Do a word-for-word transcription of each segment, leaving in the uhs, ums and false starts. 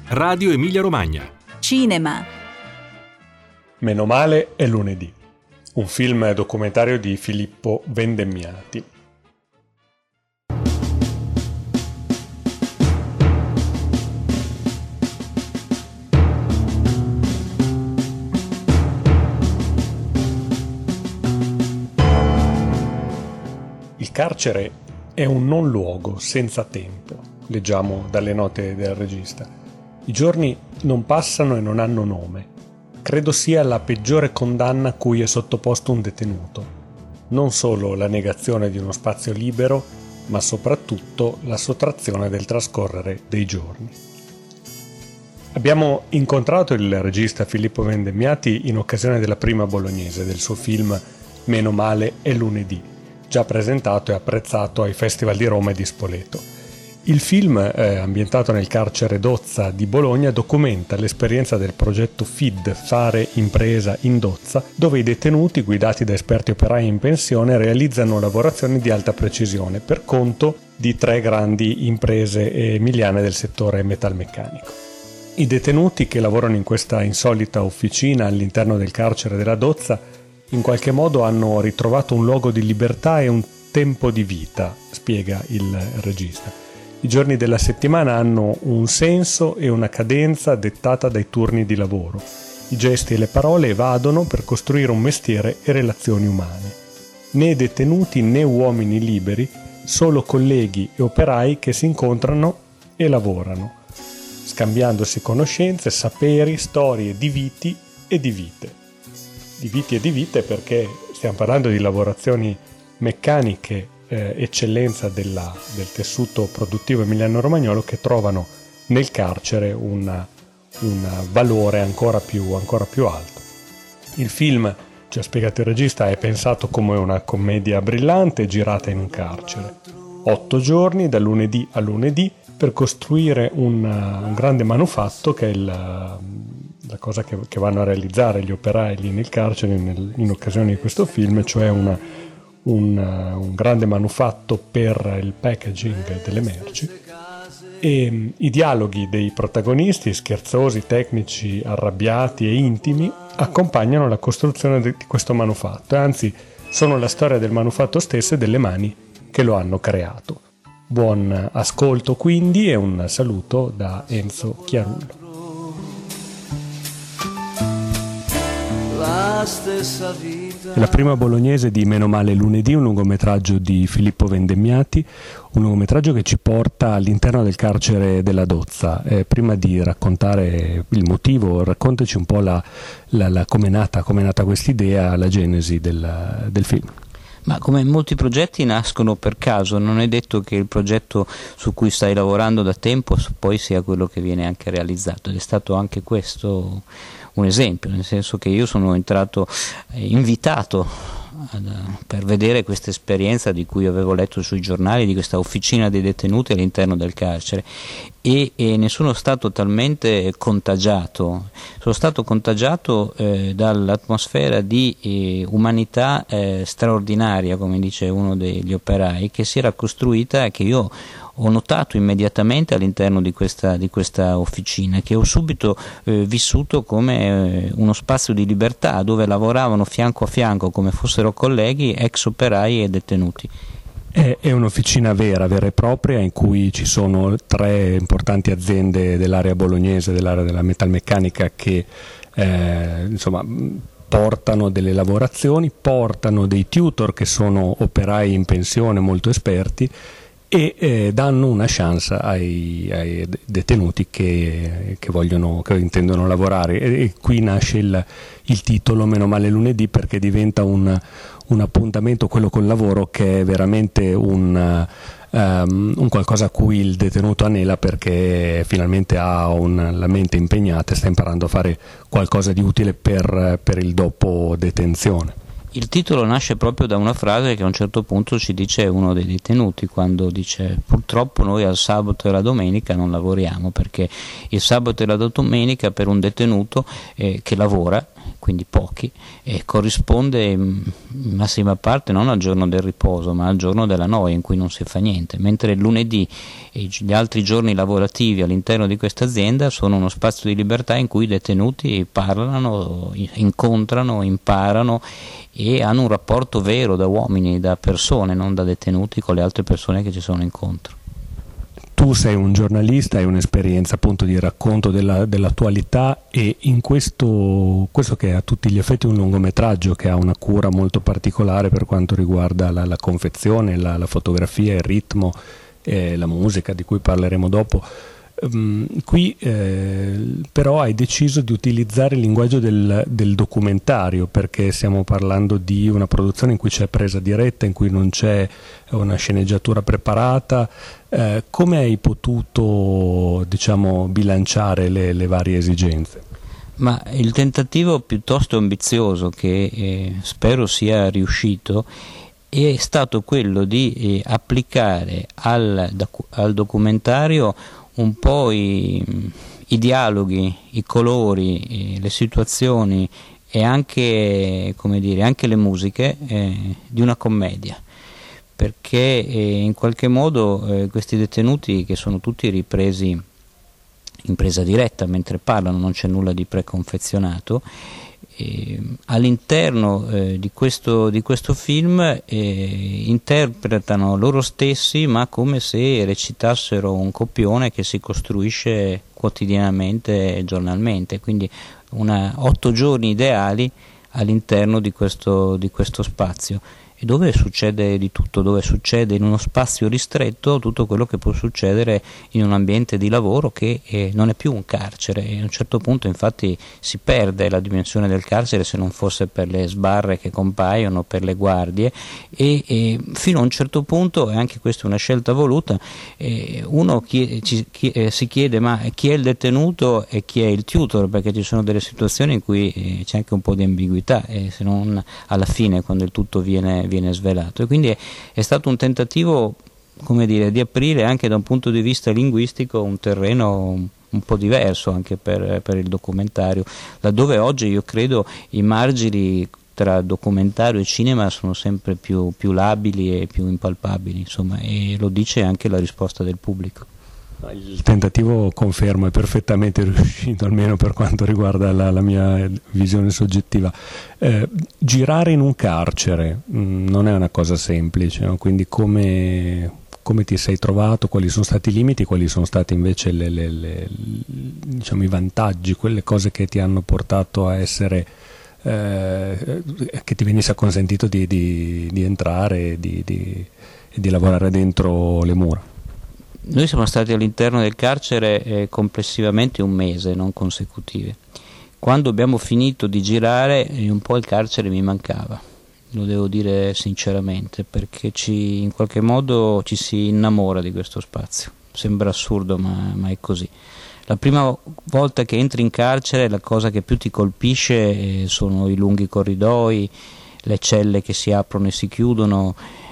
Radio Emilia Romagna. Cinema. Meno male è lunedì, un film documentario di Filippo Vendemmiati. Il carcere è un non luogo senza tempo, leggiamo dalle note del regista. I giorni non passano e non hanno nome. Credo sia la peggiore condanna a cui è sottoposto un detenuto. Non solo la negazione di uno spazio libero, ma soprattutto la sottrazione del trascorrere dei giorni. Abbiamo incontrato il regista Filippo Vendemmiati in occasione della prima bolognese del suo film Meno male è lunedì, già presentato e apprezzato ai Festival di Roma e di Spoleto. Il film, eh, ambientato nel carcere Dozza di Bologna, documenta l'esperienza del progetto F I D, Fare Impresa in Dozza, dove i detenuti, guidati da esperti operai in pensione, realizzano lavorazioni di alta precisione per conto di tre grandi imprese emiliane del settore metalmeccanico. I detenuti che lavorano in questa insolita officina all'interno del carcere della Dozza in qualche modo hanno ritrovato un luogo di libertà e un tempo di vita, spiega il regista. I giorni della settimana hanno un senso e una cadenza dettata dai turni di lavoro. I gesti e le parole evadono per costruire un mestiere e relazioni umane. Né detenuti né uomini liberi, solo colleghi e operai che si incontrano e lavorano, scambiandosi conoscenze, saperi, storie di viti e di vite. Di viti e di vite perché stiamo parlando di lavorazioni meccaniche, eh, eccellenza della, del tessuto produttivo emiliano-romagnolo, che trovano nel carcere una, un valore ancora più, ancora più alto. Il film, ci ha spiegato il regista, è pensato come una commedia brillante girata in un carcere. Otto giorni, da lunedì a lunedì, per costruire un, un grande manufatto che è il, la cosa che, che vanno a realizzare gli operai lì nel carcere nel, in occasione di questo film, cioè una, un, un grande manufatto per il packaging delle merci. E i dialoghi dei protagonisti, scherzosi, tecnici, arrabbiati e intimi, accompagnano la costruzione di questo manufatto, e anzi sono la storia del manufatto stesso e delle mani che lo hanno creato. Buon ascolto quindi e un saluto da Enzo Chiarullo. La stessa vita. La prima bolognese di Meno male lunedì, un lungometraggio di Filippo Vendemmiati, un lungometraggio che ci porta all'interno del carcere della Dozza. Eh, prima di raccontare il motivo, raccontaci un po' la, la, la, come è nata, come è nata quest'idea, la genesi del, del film. Ma come molti progetti nascono per caso, non è detto che il progetto su cui stai lavorando da tempo poi sia quello che viene anche realizzato, ed è stato anche questo un esempio, nel senso che io sono entrato eh, invitato ad, per vedere questa esperienza di cui avevo letto sui giornali, di questa officina dei detenuti all'interno del carcere, e, e ne sono stato talmente contagiato, sono stato contagiato eh, dall'atmosfera di eh, umanità eh, straordinaria, come dice uno degli operai, che si era costruita e che io ho notato immediatamente all'interno di questa, di questa officina, che ho subito eh, vissuto come eh, uno spazio di libertà dove lavoravano fianco a fianco come fossero colleghi ex operai e detenuti. È un'officina vera, vera e propria, in cui ci sono tre importanti aziende dell'area bolognese, dell'area della metalmeccanica, che eh, insomma portano delle lavorazioni, portano dei tutor che sono operai in pensione molto esperti, e eh, danno una chance ai, ai detenuti che, che vogliono, che intendono lavorare, e, e qui nasce il, il titolo Meno male lunedì, perché diventa un, un appuntamento, quello col lavoro, che è veramente un, um, un qualcosa a cui il detenuto anela, perché finalmente ha un, la mente impegnata e sta imparando a fare qualcosa di utile per, per il dopo detenzione. Il titolo nasce proprio da una frase che a un certo punto ci dice uno dei detenuti, quando dice: purtroppo noi al sabato e la domenica non lavoriamo, perché il sabato e la domenica per un detenuto eh, che lavora, quindi pochi, e corrisponde in massima parte non al giorno del riposo ma al giorno della noia in cui non si fa niente, mentre il lunedì e gli altri giorni lavorativi all'interno di questa azienda sono uno spazio di libertà in cui i detenuti parlano, incontrano, imparano e hanno un rapporto vero da uomini, da persone, non da detenuti, con le altre persone che ci sono incontro. Tu sei un giornalista, hai un'esperienza appunto di racconto della, dell'attualità, e in questo, questo che è a tutti gli effetti un lungometraggio che ha una cura molto particolare per quanto riguarda la, la confezione, la, la fotografia, il ritmo, eh, la musica di cui parleremo dopo. Um, qui eh, però hai deciso di utilizzare il linguaggio del, del documentario, perché stiamo parlando di una produzione in cui c'è presa diretta, in cui non c'è una sceneggiatura preparata. Eh, come hai potuto, diciamo, bilanciare le, le varie esigenze? Ma il tentativo piuttosto ambizioso, che eh, spero sia riuscito, è stato quello di eh, applicare al, al documentario un po' i, i dialoghi, i colori, le situazioni e anche, come dire, anche le musiche eh, di una commedia, perché eh, in qualche modo eh, questi detenuti, che sono tutti ripresi in presa diretta mentre parlano, non c'è nulla di preconfezionato, eh, all'interno eh, di, questo, di questo film eh, interpretano loro stessi, ma come se recitassero un copione che si costruisce quotidianamente e giornalmente, quindi una, otto giorni ideali all'interno di questo, di questo spazio, e dove succede di tutto, dove succede in uno spazio ristretto tutto quello che può succedere in un ambiente di lavoro che eh, non è più un carcere, e a un certo punto infatti si perde la dimensione del carcere se non fosse per le sbarre che compaiono, per le guardie, e, e fino a un certo punto, e anche questa è una scelta voluta, eh, uno chi, ci, chi, eh, si chiede ma chi è il detenuto e chi è il tutor, perché ci sono delle situazioni in cui eh, c'è anche un po' di ambiguità, eh, se non alla fine quando il tutto viene viene svelato. E quindi è, è stato un tentativo, come dire, di aprire anche da un punto di vista linguistico un terreno un, un po' diverso anche per, per il documentario, laddove oggi io credo i margini tra documentario e cinema sono sempre più, più labili e più impalpabili, insomma, e lo dice anche la risposta del pubblico. Il tentativo, confermo, è perfettamente riuscito, almeno per quanto riguarda la, la mia visione soggettiva. Eh, girare in un carcere mh, non è una cosa semplice, no? Quindi come, come ti sei trovato, quali sono stati i limiti, quali sono stati invece le, le, le, diciamo, i vantaggi, quelle cose che ti hanno portato a essere, eh, che ti venisse consentito di, di, di entrare e di, di, di lavorare dentro le mura? Noi siamo stati all'interno del carcere eh, complessivamente un mese, non consecutive. Quando abbiamo finito di girare eh, un po' il carcere mi mancava, lo devo dire sinceramente, perché ci, in qualche modo ci si innamora di questo spazio. Sembra assurdo, ma, ma è così. La prima volta che entri in carcere la cosa che più ti colpisce eh, sono i lunghi corridoi, le celle che si aprono e si chiudono,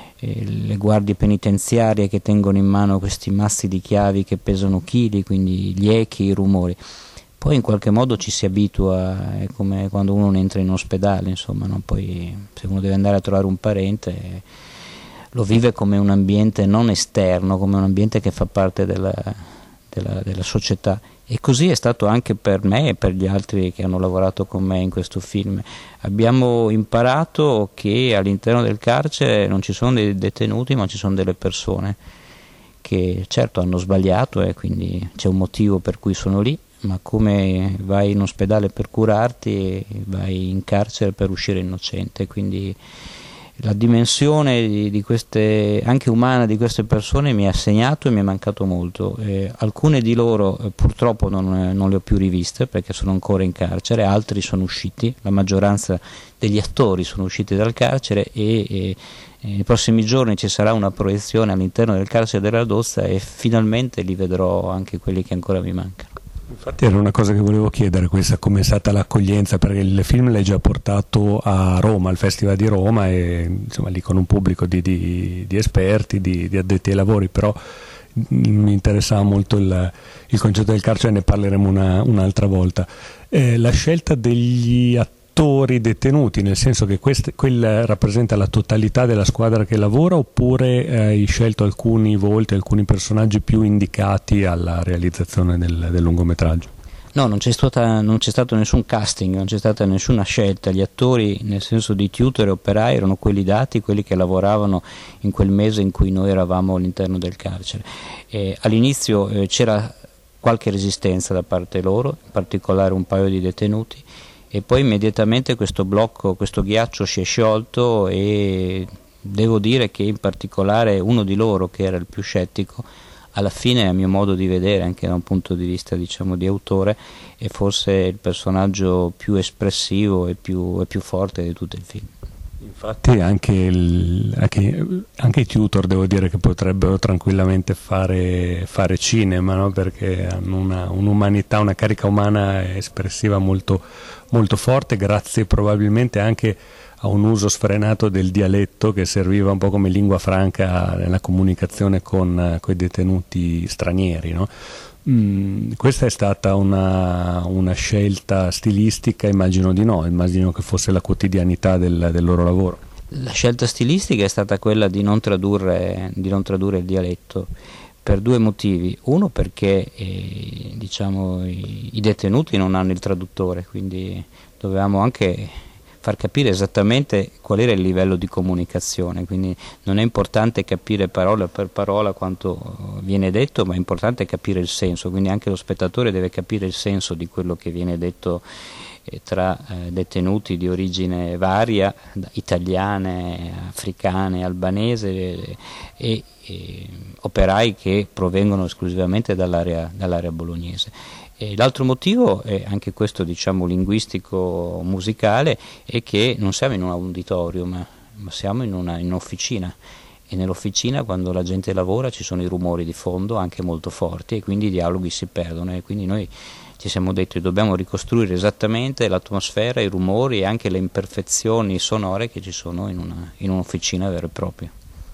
le guardie penitenziarie che tengono in mano questi massi di chiavi che pesano chili, quindi gli echi, i rumori. Poi in qualche modo ci si abitua, è come quando uno entra in ospedale, insomma, no? Poi se uno deve andare a trovare un parente lo vive come un ambiente non esterno, come un ambiente che fa parte della, della, della società. E così è stato anche per me e per gli altri che hanno lavorato con me in questo film. Abbiamo imparato che all'interno del carcere non ci sono dei detenuti, ma ci sono delle persone che certo hanno sbagliato e quindi c'è un motivo per cui sono lì, ma come vai in ospedale per curarti, vai in carcere per uscire innocente. Quindi la dimensione di, di queste, anche umana, di queste persone mi ha segnato e mi è mancato molto. Eh, alcune di loro eh, purtroppo non, non le ho più riviste perché sono ancora in carcere, altri sono usciti, la maggioranza degli attori sono usciti dal carcere e, e, e nei prossimi giorni ci sarà una proiezione all'interno del carcere della Radozza e finalmente li vedrò anche quelli che ancora mi mancano. Infatti era una cosa che volevo chiedere, questa, come è stata l'accoglienza, perché il film l'hai già portato a Roma, al Festival di Roma, e insomma lì con un pubblico di, di, di esperti, di, di addetti ai lavori, però mi interessava molto il, il concetto del carcere, ne parleremo una, un'altra volta. Eh, la scelta degli attori attori detenuti, nel senso che quest, quella rappresenta la totalità della squadra che lavora, oppure eh, hai scelto alcuni volti, alcuni personaggi più indicati alla realizzazione del, del lungometraggio? No, non c'è, stata, non c'è stato nessun casting, non c'è stata nessuna scelta. Gli attori, nel senso di tutor e operai, erano quelli dati, quelli che lavoravano in quel mese in cui noi eravamo all'interno del carcere. E all'inizio eh, c'era qualche resistenza da parte loro, in particolare un paio di detenuti, e poi immediatamente questo blocco, questo ghiaccio si è sciolto, e devo dire che in particolare uno di loro, che era il più scettico, alla fine, a mio modo di vedere, anche da un punto di vista, diciamo, di autore, è forse il personaggio più espressivo e più, e più forte di tutto il film. Infatti anche, il, anche, anche i tutor, devo dire, che potrebbero tranquillamente fare, fare cinema, no? Perché hanno una, un'umanità, una carica umana espressiva molto, molto forte, grazie probabilmente anche a un uso sfrenato del dialetto che serviva un po' come lingua franca nella comunicazione con, con i detenuti stranieri, no? Mm, questa è stata una, una scelta stilistica? Immagino di no, immagino che fosse la quotidianità del, del loro lavoro. La scelta stilistica è stata quella di non tradurre, di non tradurre il dialetto, per due motivi. Uno, perché eh, diciamo, i, i detenuti non hanno il traduttore, quindi dovevamo anche far capire esattamente qual era il livello di comunicazione, quindi non è importante capire parola per parola quanto viene detto, ma è importante capire il senso, quindi anche lo spettatore deve capire il senso di quello che viene detto eh, tra eh, detenuti di origine varia, italiane, africane, albanese e, e, e operai che provengono esclusivamente dall'area, dall'area bolognese. E l'altro motivo, è anche questo, diciamo, linguistico musicale, è che non siamo in un auditorium, ma, ma siamo in, una, in un'officina, e nell'officina, quando la gente lavora, ci sono i rumori di fondo anche molto forti, e quindi i dialoghi si perdono, e quindi noi ci siamo detti che dobbiamo ricostruire esattamente l'atmosfera, i rumori e anche le imperfezioni sonore che ci sono in, una, in un'officina vera e propria.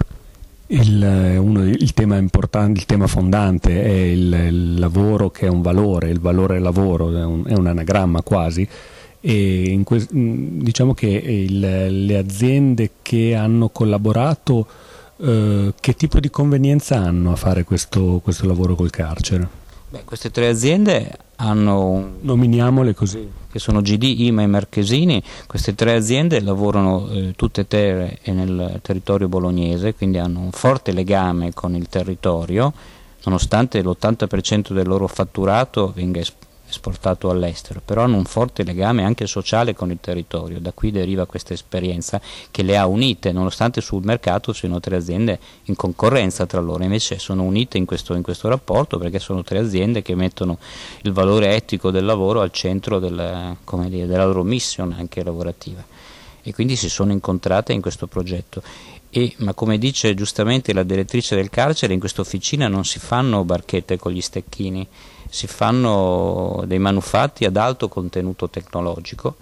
Il, uno, il tema importante, il tema fondante è il, il lavoro, che è un valore, il valore lavoro, è un, è un anagramma quasi, e in que, diciamo che il, le aziende che hanno collaborato, eh, che tipo di convenienza hanno a fare questo, questo lavoro col carcere? Beh, queste tre aziende hanno, nominiamole così, che sono G D, I M A e Marchesini. Queste tre aziende lavorano eh, tutte e tre nel territorio bolognese, quindi hanno un forte legame con il territorio, nonostante l'ottanta per cento del loro fatturato venga es- esportato all'estero, però hanno un forte legame anche sociale con il territorio. Da qui deriva questa esperienza che le ha unite, nonostante sul mercato siano tre aziende in concorrenza tra loro, invece sono unite in questo, in questo rapporto, perché sono tre aziende che mettono il valore etico del lavoro al centro del, come dire, della loro mission anche lavorativa, e quindi si sono incontrate in questo progetto. E, ma come dice giustamente la direttrice del carcere, in questa officina non si fanno barchette con gli stecchini, si fanno dei manufatti ad alto contenuto tecnologico.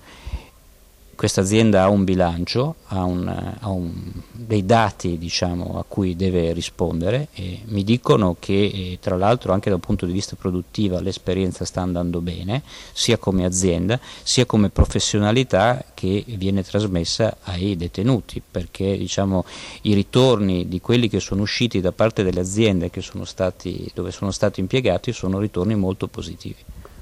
Questa azienda ha un bilancio, ha, un, ha un, dei dati, diciamo, a cui deve rispondere, e mi dicono che eh, tra l'altro anche dal punto di vista produttivo l'esperienza sta andando bene, sia come azienda sia come professionalità che viene trasmessa ai detenuti, perché, diciamo, i ritorni di quelli che sono usciti da parte delle aziende che sono stati, dove sono stati impiegati, sono ritorni molto positivi.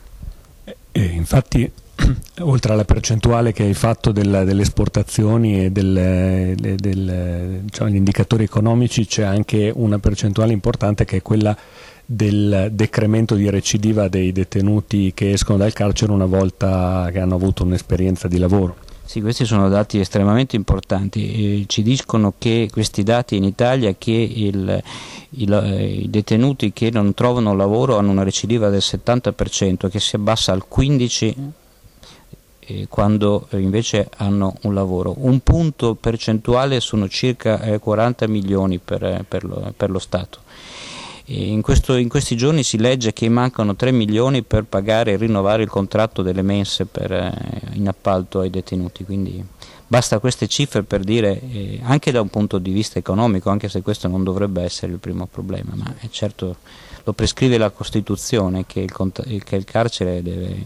E infatti, oltre alla percentuale che hai fatto del, delle esportazioni e del, del, del, diciamo, gli indicatori economici, c'è anche una percentuale importante che è quella del decremento di recidiva dei detenuti che escono dal carcere una volta che hanno avuto un'esperienza di lavoro. Sì, questi sono dati estremamente importanti. Eh, ci dicono che questi dati in Italia, che il, il, i detenuti che non trovano lavoro hanno una recidiva del settanta per cento, che si abbassa al quindici per cento eh, quando invece hanno un lavoro. Un punto percentuale sono circa eh, quaranta milioni per, per, lo, per lo Stato. In, questo, in questi giorni si legge che mancano tre milioni per pagare e rinnovare il contratto delle mense per, eh, in appalto ai detenuti, quindi basta queste cifre per dire, eh, anche da un punto di vista economico, anche se questo non dovrebbe essere il primo problema, ma è certo lo prescrive la Costituzione, che il, che il carcere deve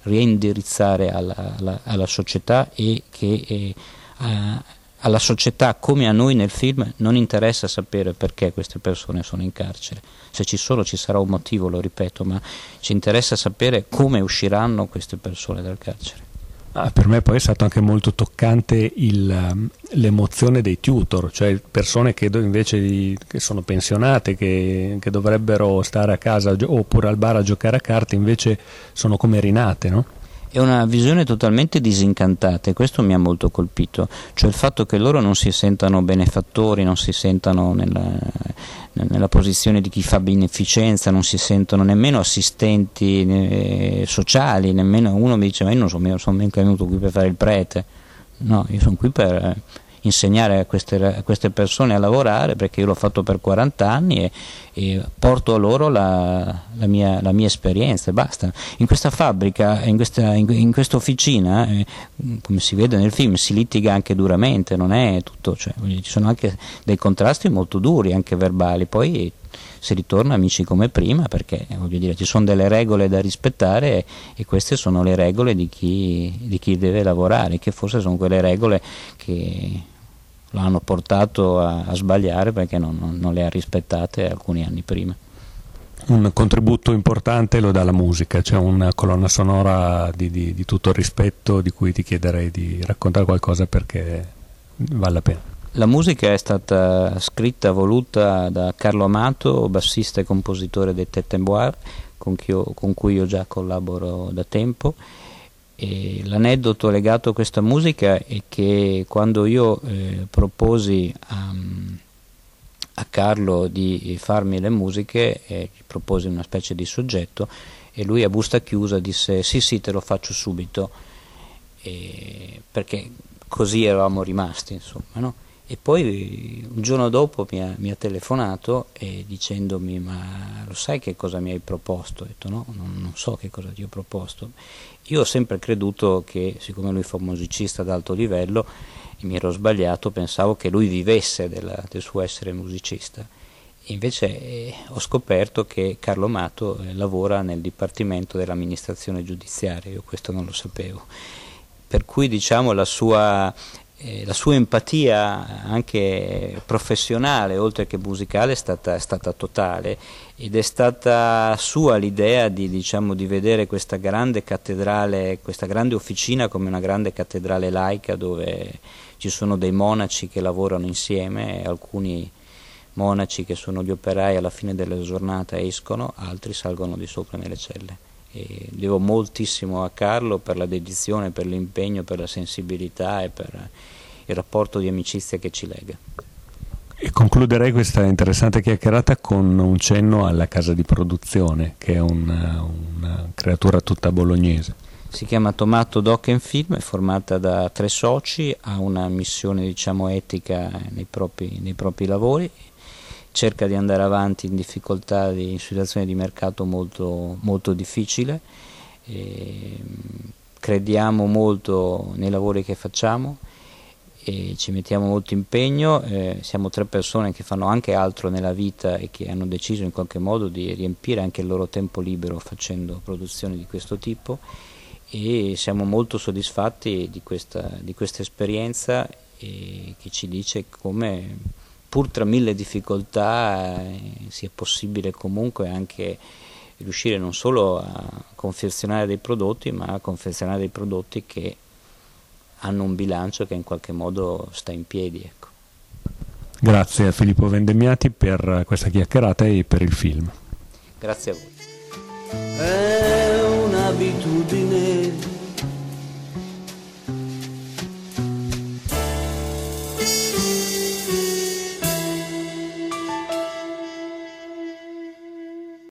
reindirizzare alla, alla, alla società, e che eh, a, alla società, come a noi nel film, non interessa sapere perché queste persone sono in carcere. Se ci sono, ci sarà un motivo, lo ripeto, ma ci interessa sapere come usciranno queste persone dal carcere. Ah, per me poi è stato anche molto toccante il, l'emozione dei tutor, cioè persone che invece di, che sono pensionate, che, che dovrebbero stare a casa oppure al bar a giocare a carte, invece sono come rinate, no? È una visione totalmente disincantata, e questo mi ha molto colpito, cioè il fatto che loro non si sentano benefattori, non si sentano nella, nella posizione di chi fa beneficenza, non si sentono nemmeno assistenti eh, sociali, nemmeno uno mi dice: ma io non sono, sono mica venuto qui per fare il prete, no, io sono qui per eh, insegnare a queste, a queste persone a lavorare, perché io l'ho fatto per quaranta anni e, e porto a loro la, la, mia, la mia esperienza e basta. In questa fabbrica, in questa, in, in questa officina, eh, come si vede nel film, si litiga anche duramente, non è tutto, cioè, ci sono anche dei contrasti molto duri, anche verbali, poi si ritorna amici come prima, perché voglio dire, ci sono delle regole da rispettare, e, e queste sono le regole di chi, di chi deve lavorare, che forse sono quelle regole che lo hanno portato a, a sbagliare, perché non, non, non le ha rispettate alcuni anni prima. Un contributo importante lo dà la musica, c'è una colonna sonora di, di, di tutto il rispetto, di cui ti chiederei di raccontare qualcosa, perché vale la pena. La musica è stata scritta, voluta da Carlo Amato, bassista e compositore dei Tête en Bois, con, con cui io già collaboro da tempo. E l'aneddoto legato a questa musica è che quando io eh, proposi a, a Carlo di farmi le musiche, eh, gli proposi una specie di soggetto, e lui a busta chiusa disse: sì sì, te lo faccio subito, e perché così eravamo rimasti, insomma, no? E poi un giorno dopo mi ha, mi ha telefonato e dicendomi: ma lo sai che cosa mi hai proposto? Ho detto: no, non, non so che cosa ti ho proposto. Io ho sempre creduto che, siccome lui fa un musicista ad alto livello, e mi ero sbagliato, pensavo che lui vivesse della, del suo essere musicista. E invece eh, ho scoperto che Carlo Amato eh, lavora nel dipartimento dell'amministrazione giudiziaria, io questo non lo sapevo. Per cui, diciamo, la sua... Eh, la sua empatia anche professionale, oltre che musicale, è stata, è stata totale, ed è stata sua l'idea di, diciamo, di vedere questa grande cattedrale, questa grande officina come una grande cattedrale laica, dove ci sono dei monaci che lavorano insieme, alcuni monaci che sono gli operai alla fine della giornata escono, altri salgono di sopra nelle celle. E devo moltissimo a Carlo per la dedizione, per l'impegno, per la sensibilità e per il rapporto di amicizia che ci lega. E concluderei questa interessante chiacchierata con un cenno alla casa di produzione, che è una, una creatura tutta bolognese. Si chiama Tomato Doc and Film, è formata da tre soci, ha una missione, diciamo, etica nei propri, nei propri lavori, cerca di andare avanti in difficoltà, di, in situazioni di mercato molto, molto difficile. E crediamo molto nei lavori che facciamo e ci mettiamo molto impegno. Eh, siamo tre persone che fanno anche altro nella vita e che hanno deciso in qualche modo di riempire anche il loro tempo libero facendo produzioni di questo tipo, e siamo molto soddisfatti di questa, di questa esperienza, e che ci dice come, pur tra mille difficoltà, eh, sia possibile comunque anche riuscire non solo a confezionare dei prodotti, ma a confezionare dei prodotti che hanno un bilancio che in qualche modo sta in piedi, ecco. Grazie a Filippo Vendemmiati per questa chiacchierata e per il film. Grazie a voi. Eh.